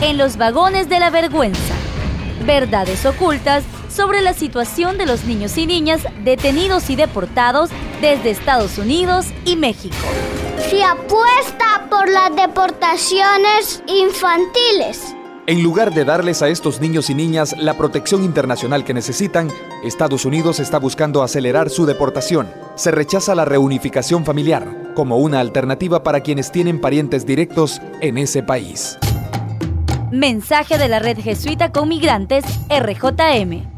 en los vagones de la vergüenza. Verdades ocultas sobre la situación de los niños y niñas detenidos y deportados desde Estados Unidos y México. Se apuesta por las deportaciones infantiles. En lugar de darles a estos niños y niñas la protección internacional que necesitan, Estados Unidos está buscando acelerar su deportación. Se rechaza la reunificación familiar como una alternativa para quienes tienen parientes directos en ese país. Mensaje de la Red Jesuita con Migrantes, RJM.